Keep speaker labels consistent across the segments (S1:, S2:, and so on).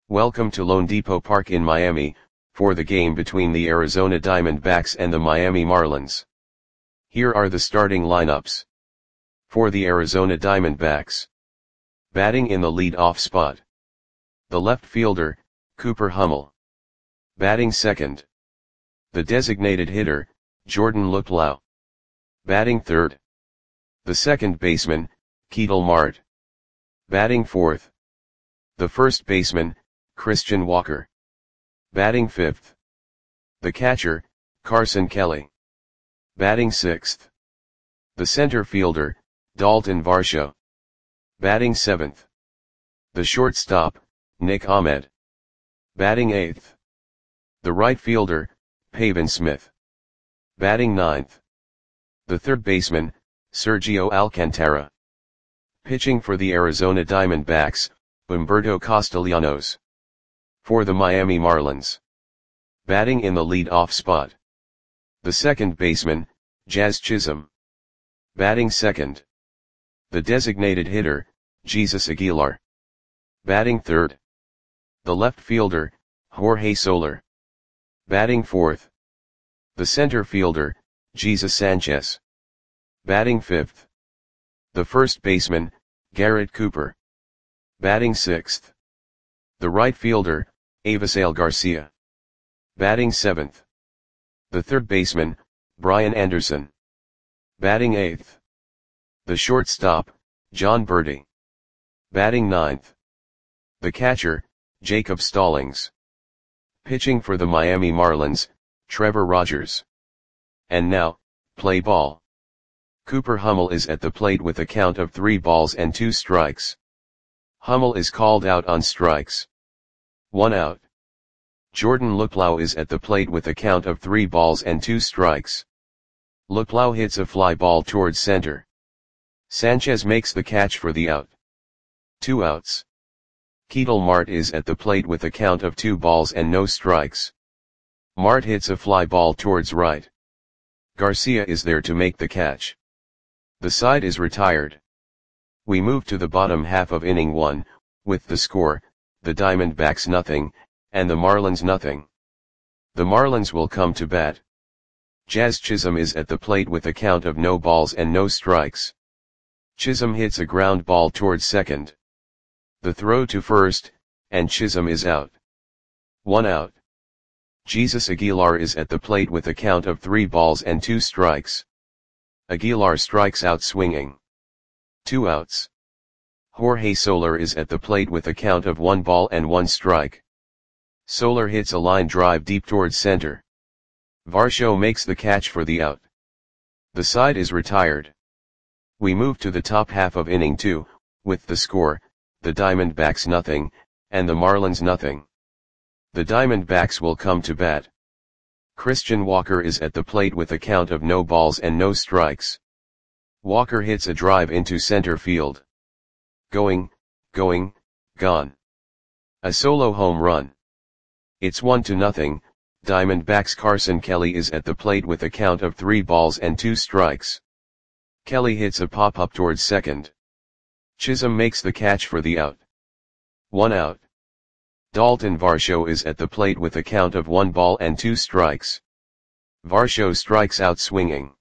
S1: Welcome to loanDepot Park in Miami, for the game between the Arizona Diamondbacks and the Miami Marlins. Here are the starting lineups. For the Arizona Diamondbacks. Batting in the lead-off spot. The left fielder, Cooper Hummel. Batting second. The designated hitter, Jordan Luplow. Batting third. The second baseman, Ketel Marte. Batting fourth. The first baseman, Christian Walker. Batting fifth. The catcher, Carson Kelly. Batting sixth. The center fielder, Dalton Varsho. Batting seventh. The shortstop, Nick Ahmed. Batting eighth. The right fielder, Pavin Smith. Batting ninth. The third baseman, Sergio Alcantara. Pitching for the Arizona Diamondbacks, Humberto Castellanos. For the Miami Marlins. Batting in the lead-off spot. The second baseman, Jazz Chisholm. Batting second. The designated hitter, Jesus Aguilar. Batting third. The left fielder, Jorge Soler. Batting fourth. The center fielder, Jesus Sanchez. Batting fifth. The first baseman, Garrett Cooper. Batting sixth. The right fielder, Avisail Garcia. Batting seventh. The third baseman, Brian Anderson. Batting eighth. The shortstop, Jon Berti. Batting ninth. The catcher, Jacob Stallings. Pitching for the Miami Marlins, Trevor Rogers. And now, play ball. Cooper Hummel is at the plate with a count of 3 balls and 2 strikes. Hummel is called out on strikes. 1 out. Jordan Luplow is at the plate with a count of 3 balls and 2 strikes. Luplow hits a fly ball towards center. Sanchez makes the catch for the out. 2 outs. Ketel Marte is at the plate with a count of 2 balls and no strikes. Marte hits a fly ball towards right. Garcia is there to make the catch. The side is retired. We move to the bottom half of inning 1, with the score, the Diamondbacks nothing, and the Marlins nothing. The Marlins will come to bat. Jazz Chisholm is at the plate with a count of no balls and no strikes. Chisholm hits a ground ball towards second. The throw to first, and Chisholm is out. 1 out. Jesus Aguilar is at the plate with a count of 3 balls and 2 strikes. Aguilar strikes out swinging. 2 outs. Jorge Soler is at the plate with a count of 1 ball and 1 strike. Soler hits a line drive deep towards center. Varsho makes the catch for the out. The side is retired. We move to the top half of inning 2, with the score, the Diamondbacks nothing, and the Marlins nothing. The Diamondbacks will come to bat. Christian Walker is at the plate with a count of no balls and no strikes. Walker hits a drive into center field. Going, gone. A solo home run. It's 1-0, Diamondbacks Carson Kelly is at the plate with a count of 3 balls and 2 strikes. Kelly hits a pop-up towards second. Chisholm makes the catch for the out. 1 out. Dalton Varsho is at the plate with a count of 1 ball and 2 strikes. Varsho strikes out swinging.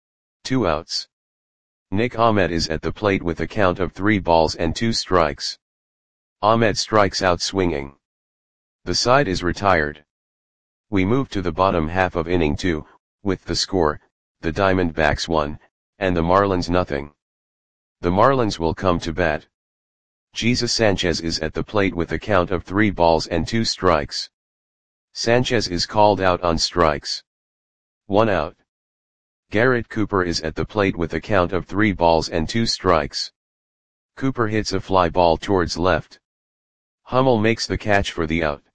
S1: 2 outs. Nick Ahmed is at the plate with a count of 3 balls and 2 strikes. Ahmed strikes out swinging. The side is retired. We move to the bottom half of inning 2, with the score, the Diamondbacks 1, and the Marlins nothing. The Marlins will come to bat. Jesus Sanchez is at the plate with a count of 3 balls and 2 strikes. Sanchez is called out on strikes. 1 out. Garrett Cooper is at the plate with a count of 3 balls and 2 strikes. Cooper hits a fly ball towards left. Hummel makes the catch for the out.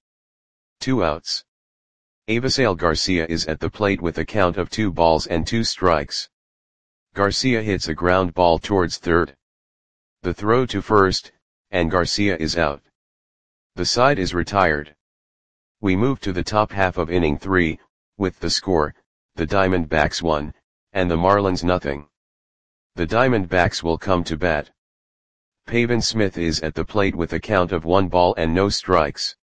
S1: 2 outs. Avisail Garcia is at the plate with a count of 2 balls and 2 strikes. Garcia hits a ground ball towards third. The throw to first, and Garcia is out. The side is retired. We move to the top half of inning 3, with the score, the Diamondbacks 1, and the Marlins nothing. The Diamondbacks will come to bat. Pavin Smith is at the plate with a count of 1 ball and no strikes.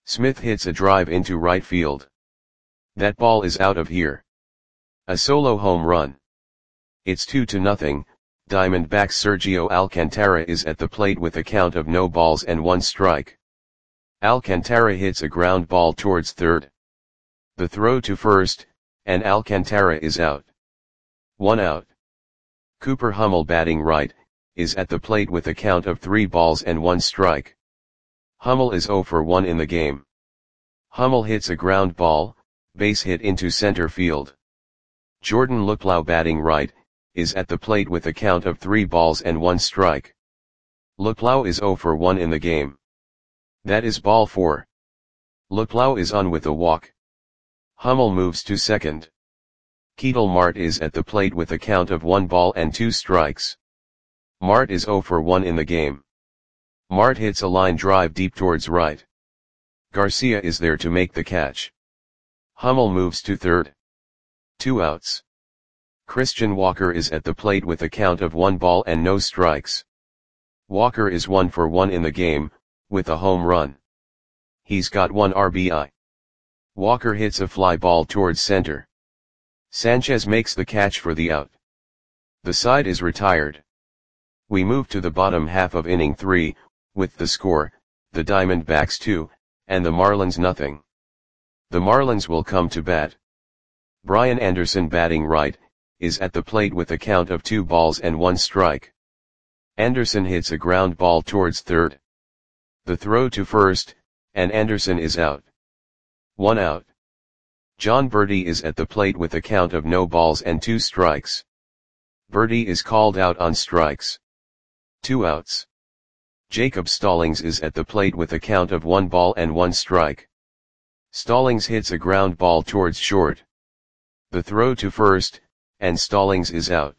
S1: Smith hits a drive into right field. That ball is out of here. A solo home run. It's 2-0, Diamondbacks Sergio Alcantara is at the plate with a count of no balls and 1 strike. Alcantara hits a ground ball towards third. The throw to first, and Alcantara is out. 1 out. Cooper Hummel batting right, is at the plate with a count of 3 balls and 1 strike. Hummel is 0 for 1 in the game. Hummel hits a ground ball, base hit into center field. Jordan Luplow batting right, is at the plate with a count of 3 balls and 1 strike. Luplow is 0 for 1 in the game. That is ball 4. Luplow is on with a walk. Hummel moves to second. Ketel Marte is at the plate with a count of 1 ball and 2 strikes. Marte is 0 for 1 in the game. Marte hits a line drive deep towards right. Garcia is there to make the catch. Hummel moves to third. 2 outs. Christian Walker is at the plate with a count of 1 ball and no strikes. Walker is 1 for 1 in the game, with a home run. He's got 1 RBI. Walker hits a fly ball towards center. Sanchez makes the catch for the out. The side is retired. We move to the bottom half of inning 3, with the score, the Diamondbacks 2, and the Marlins nothing. The Marlins will come to bat. Brian Anderson batting right, is at the plate with a count of 2 balls and 1 strike. Anderson hits a ground ball towards third. The throw to first, and Anderson is out. 1 out. John Berti is at the plate with a count of no balls and 2 strikes. Berti is called out on strikes. 2 outs. Jacob Stallings is at the plate with a count of 1 ball and 1 strike. Stallings hits a ground ball towards short. The throw to first, and Stallings is out.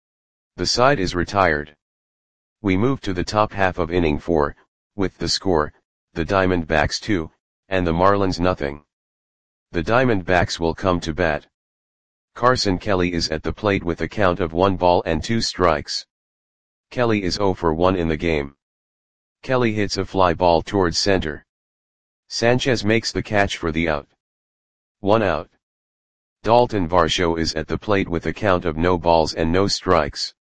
S1: The side is retired. We move to the top half of inning 4, with the score, the Diamondbacks 2, and the Marlins nothing. The Diamondbacks will come to bat. Carson Kelly is at the plate with a count of 1 ball and 2 strikes. Kelly is 0 for 1 in the game. Kelly hits a fly ball towards center. Sanchez makes the catch for the out. 1 out. Dalton Varsho is at the plate with a count of no balls and no strikes.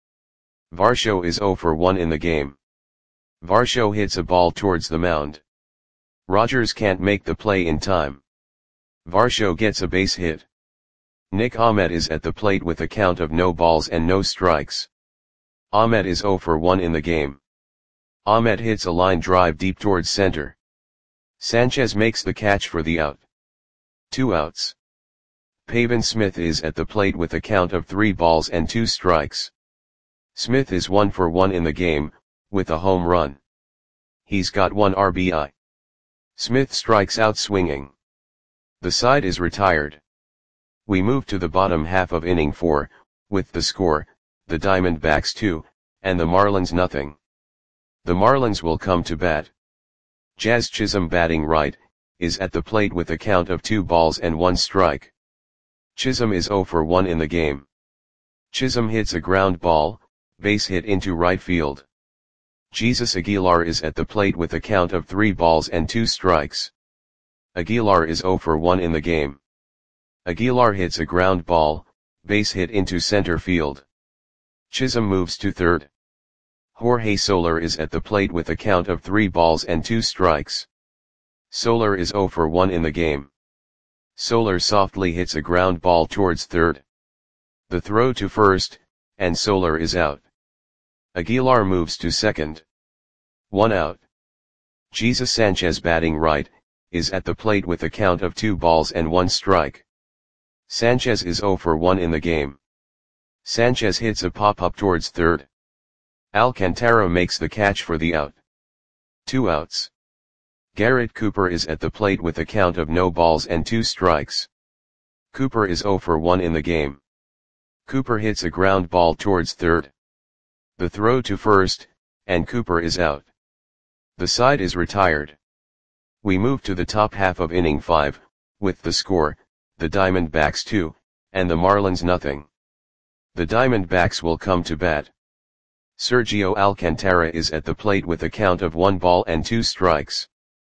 S1: Varsho is 0 for 1 in the game. Varsho hits a ball towards the mound. Rogers can't make the play in time. Varsho gets a base hit. Nick Ahmed is at the plate with a count of no balls and no strikes. Ahmed is 0 for 1 in the game. Ahmed hits a line drive deep towards center. Sanchez makes the catch for the out. 2 outs. Pavin Smith is at the plate with a count of 3 balls and 2 strikes. Smith is 1 for 1 in the game, with a home run. He's got 1 RBI. Smith strikes out swinging. The side is retired. We move to the bottom half of inning 4, with the score, the Diamondbacks 2, and the Marlins nothing. The Marlins will come to bat. Jazz Chisholm batting right, is at the plate with a count of 2 balls and 1 strike. Chisholm is 0 for 1 in the game. Chisholm hits a ground ball, base hit into right field. Jesus Aguilar is at the plate with a count of 3 balls and 2 strikes. Aguilar is 0 for 1 in the game. Aguilar hits a ground ball, base hit into center field. Chisholm moves to third. Jorge Soler is at the plate with a count of 3 balls and 2 strikes. Soler is 0 for 1 in the game. Soler softly hits a ground ball towards third. The throw to first, and Soler is out. Aguilar moves to second. 1 out. Jesus Sanchez batting right, is at the plate with a count of 2 balls and 1 strike. Sanchez is 0 for 1 in the game. Sanchez hits a pop-up towards third. Alcantara makes the catch for the out. 2 outs. Garrett Cooper is at the plate with a count of no balls and 2 strikes. Cooper is 0 for 1 in the game. Cooper hits a ground ball towards third. The throw to first, and Cooper is out. The side is retired. We move to the top half of inning 5, with the score, the Diamondbacks 2, and the Marlins nothing. The Diamondbacks will come to bat. Sergio Alcantara is at the plate with a count of 1 ball and 2 strikes.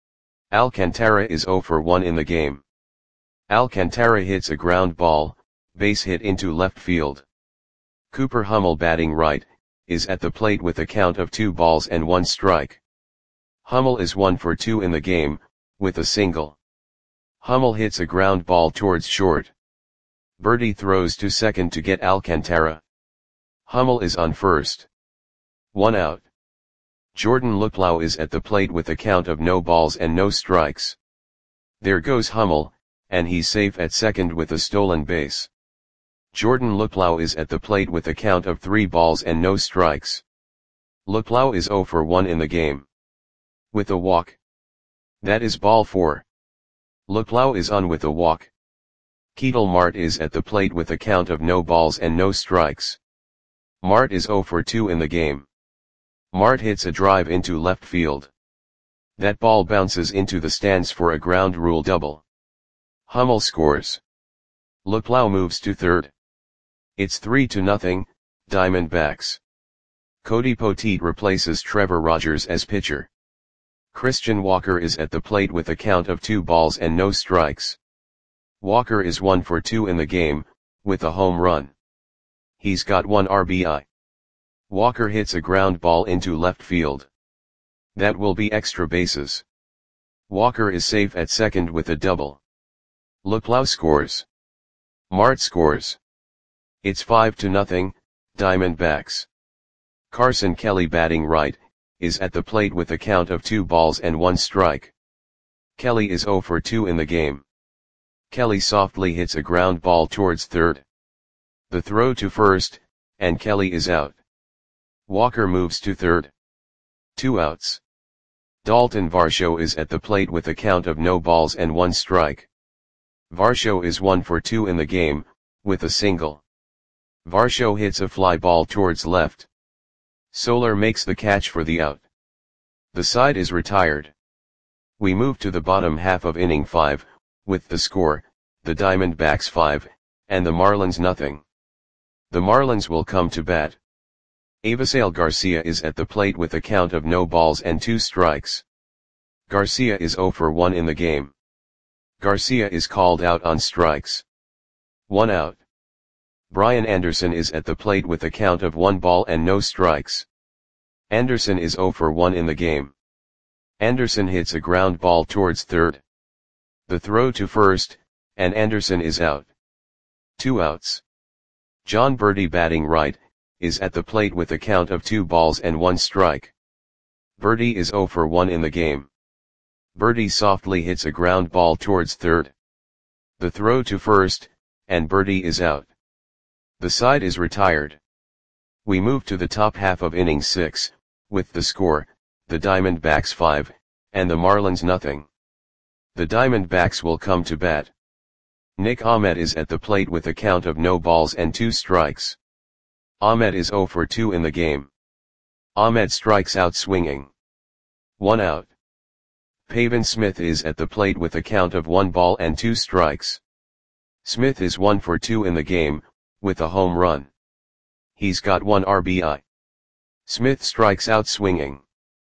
S1: Alcantara is 0 for 1 in the game. Alcantara hits a ground ball, base hit into left field. Cooper Hummel batting right, is at the plate with a count of 2 balls and 1 strike. Hummel is 1 for 2 in the game, with a single. Hummel hits a ground ball towards short. Berti throws to second to get Alcantara. Hummel is on first. 1 out. Jordan Luplow is at the plate with a count of no balls and no strikes. There goes Hummel, and he's safe at second with a stolen base. Jordan Luplow is at the plate with a count of 3 balls and no strikes. Luplow is 0 for 1 in the game. With a walk. That is ball 4. Luplow is on with a walk. Ketel Marte is at the plate with a count of no balls and no strikes. Marte is 0 for 2 in the game. Marte hits a drive into left field. That ball bounces into the stands for a ground rule double. Hummel scores. Luplow moves to third. It's 3-0, Diamondbacks. Cody Poteet replaces Trevor Rogers as pitcher. Christian Walker is at the plate with a count of 2 balls and no strikes. Walker is 1 for 2 in the game, with a home run. He's got 1 RBI. Walker hits a ground ball into left field. That will be extra bases. Walker is safe at second with a double. Luplow scores. Marte scores. It's 5-0, Diamondbacks. Carson Kelly batting right, is at the plate with a count of 2 balls and 1 strike. Kelly is 0 for 2 in the game. Kelly softly hits a ground ball towards third. The throw to first, and Kelly is out. Walker moves to third. 2 outs. Dalton Varsho is at the plate with a count of no balls and 1 strike. Varsho is 1 for 2 in the game, with a single. Varsho hits a fly ball towards left. Soler makes the catch for the out. The side is retired. We move to the bottom half of inning 5, with the score, the Diamondbacks 5, and the Marlins nothing. The Marlins will come to bat. Avisail Garcia is at the plate with a count of no balls and 2 strikes. Garcia is 0 for 1 in the game. Garcia is called out on strikes. 1 out. Brian Anderson is at the plate with a count of 1 ball and no strikes. Anderson is 0 for 1 in the game. Anderson hits a ground ball towards third. The throw to first, and Anderson is out. 2 outs. John Berti batting right, is at the plate with a count of 2 balls and 1 strike. Berti is 0 for 1 in the game. Berti softly hits a ground ball towards third. The throw to first, and Berti is out. The side is retired. We move to the top half of inning 6, with the score, the Diamondbacks 5, and the Marlins nothing. The Diamondbacks will come to bat. Nick Ahmed is at the plate with a count of no balls and 2 strikes. Ahmed is 0 for 2 in the game. Ahmed strikes out swinging. 1 out. Pavin Smith is at the plate with a count of 1 ball and 2 strikes. Smith is 1 for 2 in the game, with a home run. He's got 1 RBI. Smith strikes out swinging.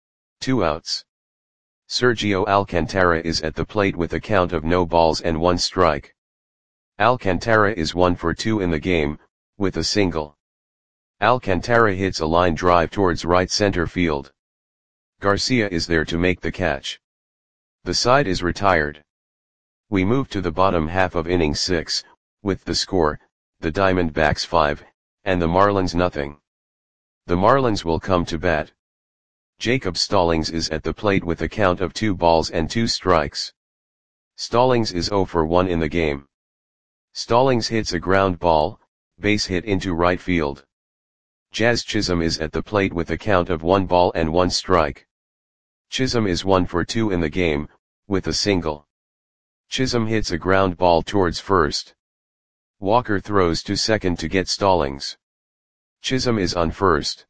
S1: 2 outs. Sergio Alcantara is at the plate with a count of no balls and 1 strike. Alcantara is 1 for 2 in the game, with a single. Alcantara hits a line drive towards right center field. Garcia is there to make the catch. The side is retired. We move to the bottom half of inning 6, with the score, the Diamondbacks 5, and the Marlins nothing. The Marlins will come to bat. Jacob Stallings is at the plate with a count of 2 balls and 2 strikes. Stallings is 0 for 1 in the game. Stallings hits a ground ball, base hit into right field. Jazz Chisholm is at the plate with a count of 1 ball and 1 strike. Chisholm is 1 for 2 in the game, with a single. Chisholm hits a ground ball towards first. Walker throws to second to get Stallings. Chisholm is on first.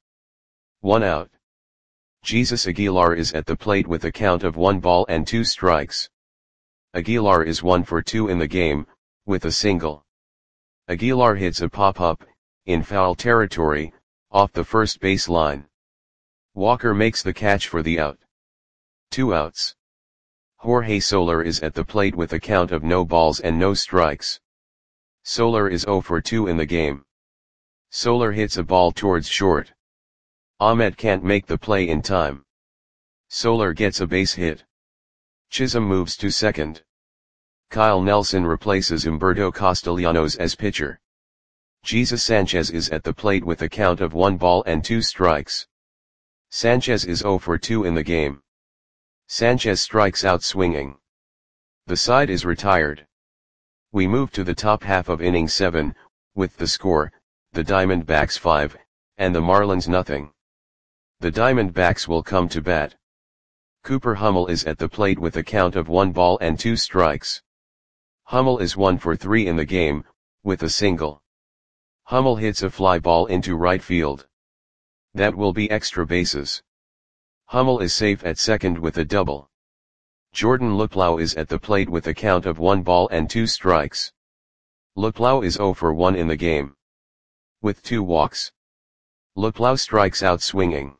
S1: 1 out. Jesus Aguilar is at the plate with a count of 1 ball and 2 strikes. Aguilar is 1 for 2 in the game, with a single. Aguilar hits a pop-up, in foul territory, off the first base line. Walker makes the catch for the out. 2 outs. Jorge Soler is at the plate with a count of no balls and no strikes. Soler is 0 for 2 in the game. Soler hits a ball towards short. Ahmed can't make the play in time. Soler gets a base hit. Chisholm moves to second. Kyle Nelson replaces Humberto Castellanos as pitcher. Jesus Sanchez is at the plate with a count of 1 ball and 2 strikes. Sanchez is 0 for 2 in the game. Sanchez strikes out swinging. The side is retired. We move to the top half of inning 7, with the score, the Diamondbacks 5, and the Marlins nothing. The Diamondbacks will come to bat. Cooper Hummel is at the plate with a count of 1 ball and 2 strikes. Hummel is 1 for 3 in the game, with a single. Hummel hits a fly ball into right field. That will be extra bases. Hummel is safe at second with a double. Jordan Luplow is at the plate with a count of 1 ball and 2 strikes. Luplow is 0 for 1 in the game. With 2 walks. Luplow strikes out swinging.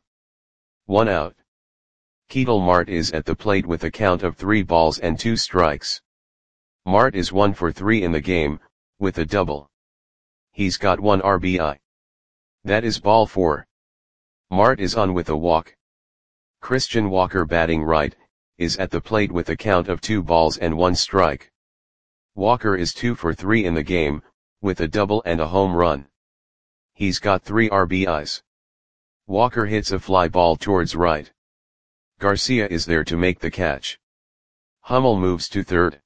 S1: 1 out. Ketel Marte is at the plate with a count of 3 balls and 2 strikes. Marte is 1 for 3 in the game, with a double. He's got 1 RBI. That is ball 4. Marte is on with a walk. Christian Walker batting right, is at the plate with a count of 2 balls and 1 strike. Walker is 2 for 3 in the game, with a double and a home run. He's got 3 RBIs. Walker hits a fly ball towards right. Garcia is there to make the catch. Hummel moves to third.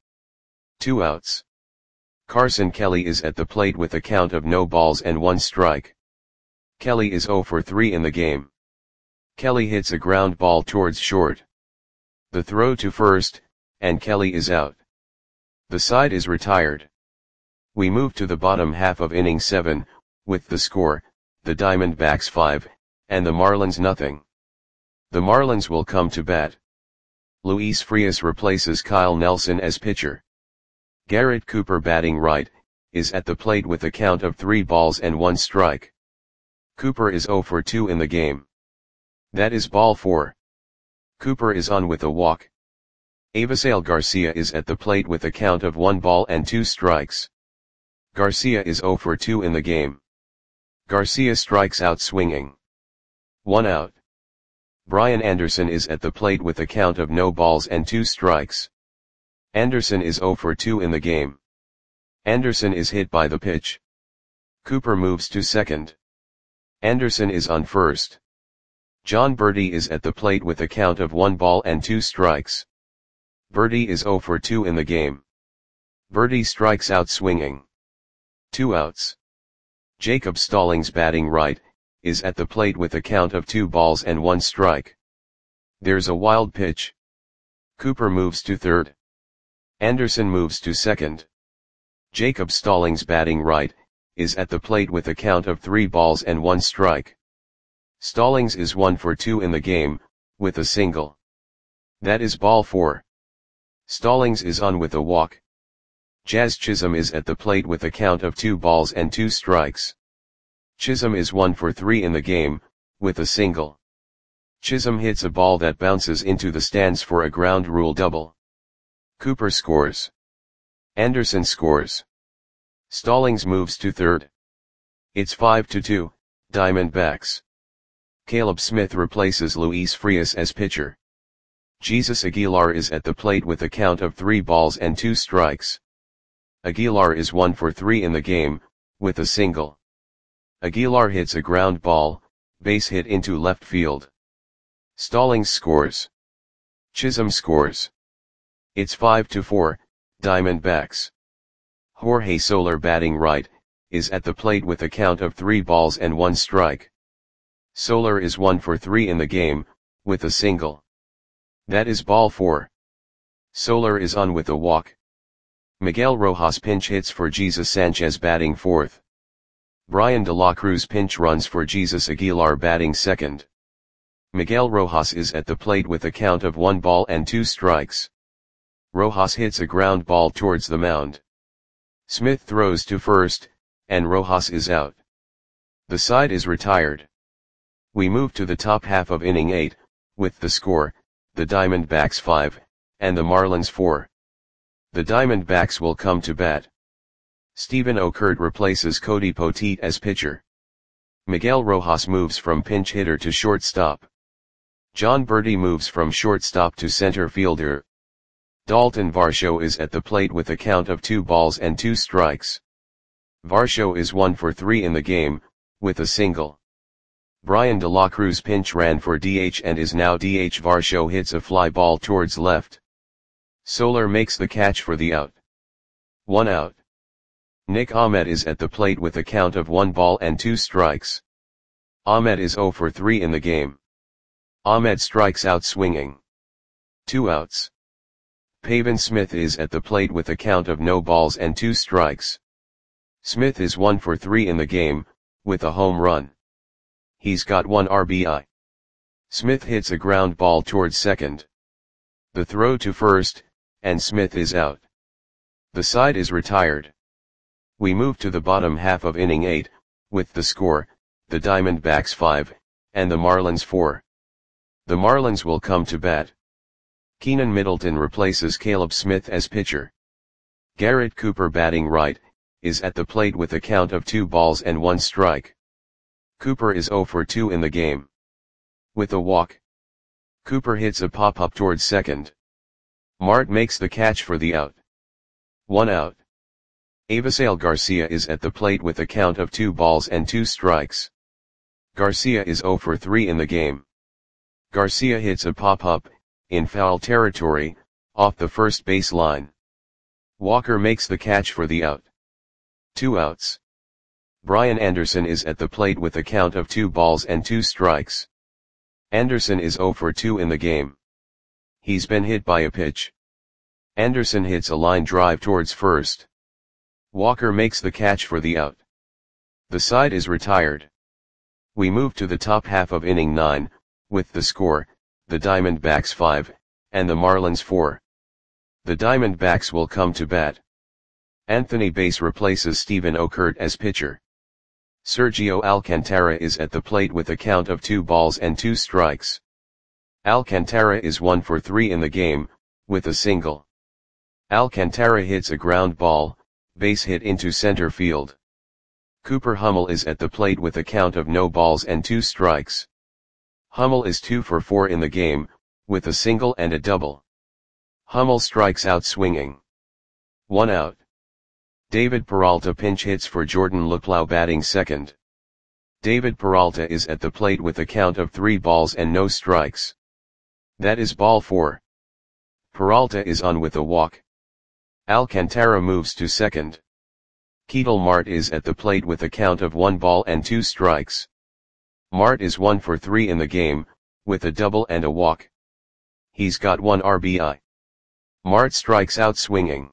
S1: 2 outs. Carson Kelly is at the plate with a count of no balls and 1 strike. Kelly is 0 for 3 in the game. Kelly hits a ground ball towards short. The throw to first, and Kelly is out. The side is retired. We move to the bottom half of inning 7, with the score, the Diamondbacks 5, and the Marlins nothing. The Marlins will come to bat. Luis Frias replaces Kyle Nelson as pitcher. Garrett Cooper batting right, is at the plate with a count of 3 balls and 1 strike. Cooper is 0 for 2 in the game. That is ball 4. Cooper is on with a walk. Avisail Garcia is at the plate with a count of 1 ball and 2 strikes. Garcia is 0 for 2 in the game. Garcia strikes out swinging. 1 out. Brian Anderson is at the plate with a count of no balls and 2 strikes. Anderson is 0 for 2 in the game. Anderson is hit by the pitch. Cooper moves to second. Anderson is on first. John Birdie is at the plate with a count of 1 ball and 2 strikes. Birdie is 0 for 2 in the game. Birdie strikes out swinging. 2 outs. Jacob Stallings batting right, is at the plate with a count of 2 balls and 1 strike. There's a wild pitch. Cooper moves to third. Anderson moves to second. Jacob Stallings batting right, is at the plate with a count of 3 balls and 1 strike. Stallings is 1 for 2 in the game, with a single. That is ball 4. Stallings is on with a walk. Jazz Chisholm is at the plate with a count of 2 balls and 2 strikes. Chisholm is 1 for 3 in the game, with a single. Chisholm hits a ball that bounces into the stands for a ground rule double. Cooper scores. Anderson scores. Stallings moves to third. It's 5-2, Diamondbacks. Caleb Smith replaces Luis Frias as pitcher. Jesus Aguilar is at the plate with a count of 3 balls and 2 strikes. Aguilar is 1 for 3 in the game, with a single. Aguilar hits a ground ball, base hit into left field. Stallings scores. Chisholm scores. It's 5-4, Diamondbacks. Jorge Soler batting right, is at the plate with a count of 3 balls and 1 strike. Soler is 1 for 3 in the game, with a single. That is ball 4. Soler is on with a walk. Miguel Rojas pinch hits for Jesus Sanchez batting fourth. Brian De La Cruz pinch runs for Jesus Aguilar batting second. Miguel Rojas is at the plate with a count of 1 ball and 2 strikes. Rojas hits a ground ball towards the mound. Smith throws to first, and Rojas is out. The side is retired. We move to the top half of inning 8, with the score, the Diamondbacks 5, and the Marlins 4. The Diamondbacks will come to bat. Stephen Okert replaces Cody Poteet as pitcher. Miguel Rojas moves from pinch hitter to shortstop. Jon Berti moves from shortstop to center fielder. Dalton Varsho is at the plate with a count of 2 balls and 2 strikes. Varsho is 1 for 3 in the game, with a single. Brian De La Cruz pinch ran for DH and is now DH. Varsho hits a fly ball towards left. Soler makes the catch for the out. 1 out. Nick Ahmed is at the plate with a count of 1 ball and 2 strikes. Ahmed is 0 for 3 in the game. Ahmed strikes out swinging. 2 outs. Pavin Smith is at the plate with a count of no balls and 2 strikes. Smith is 1 for 3 in the game, with a home run. He's got 1 RBI. Smith hits a ground ball towards second. The throw to first, and Smith is out. The side is retired. We move to the bottom half of inning 8, with the score, the Diamondbacks 5, and the Marlins 4. The Marlins will come to bat. Keenan Middleton replaces Caleb Smith as pitcher. Garrett Cooper, batting right, is at the plate with a count of 2 balls and 1 strike. Cooper is 0 for 2 in the game. With a walk, Cooper hits a pop-up towards second. Mart makes the catch for the out. 1 out. Avisail Garcia is at the plate with a count of 2 balls and 2 strikes. Garcia is 0 for 3 in the game. Garcia hits a pop-up, in foul territory, off the first base line. Walker makes the catch for the out. 2 outs. Brian Anderson is at the plate with a count of 2 balls and 2 strikes. Anderson is 0 for 2 in the game. He's been hit by a pitch. Anderson hits a line drive towards first. Walker makes the catch for the out. The side is retired. We move to the top half of inning 9, with the score, the Diamondbacks 5, and the Marlins 4. The Diamondbacks will come to bat. Anthony Bass replaces Stephen Okert as pitcher. Sergio Alcantara is at the plate with a count of 2 balls and 2 strikes. Alcantara is 1 for 3 in the game, with a single. Alcantara hits a ground ball, base hit into center field. Cooper Hummel is at the plate with a count of no balls and 2 strikes. Hummel is 2 for 4 in the game, with a single and a double. Hummel strikes out swinging. 1 out. David Peralta pinch hits for Jordan Luplow, batting second. David Peralta is at the plate with a count of 3 balls and no strikes. That is ball 4. Peralta is on with a walk. Alcantara moves to second. Ketel Marte is at the plate with a count of 1 ball and 2 strikes. Marte is 1 for 3 in the game, with a double and a walk. He's got 1 RBI. Marte strikes out swinging.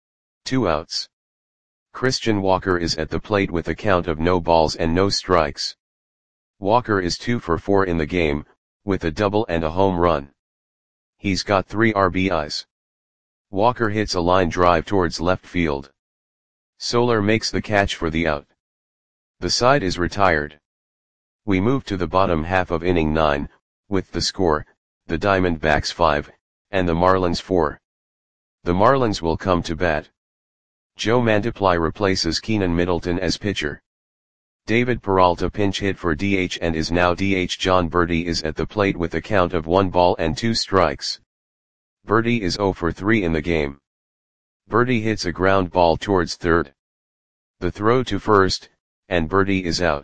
S1: 2 outs. Christian Walker is at the plate with a count of no balls and no strikes. Walker is 2 for 4 in the game, with a double and a home run. He's got 3 RBIs. Walker hits a line drive towards left field. Soler makes the catch for the out. The side is retired. We move to the bottom half of inning 9, with the score, the Diamondbacks 5, and the Marlins 4. The Marlins will come to bat. Joe Mantiply replaces Keenan Middleton as pitcher. David Peralta pinch hit for DH and is now DH. Jon Berti is at the plate with a count of 1 ball and 2 strikes. Berti is 0 for 3 in the game. Berti hits a ground ball towards third. The throw to first, and Berti is out.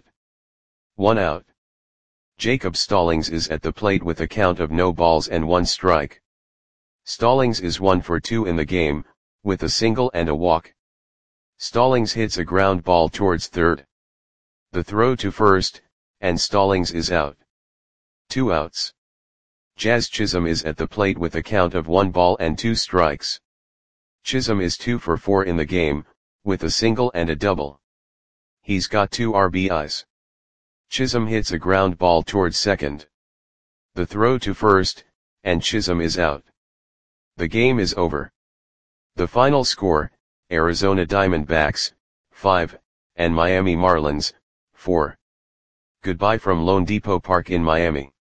S1: 1 out. Jacob Stallings is at the plate with a count of no balls and 1 strike. Stallings is 1 for 2 in the game, with a single and a walk. Stallings hits a ground ball towards third. The throw to first, and Stallings is out. 2 outs. Jazz Chisholm is at the plate with a count of 1 ball and 2 strikes. Chisholm is 2 for 4 in the game, with a single and a double. He's got 2 RBIs. Chisholm hits a ground ball towards second. The throw to first, and Chisholm is out. The game is over. The final score, Arizona Diamondbacks, 5, and Miami Marlins, 4. Goodbye from Lone Depot Park in Miami.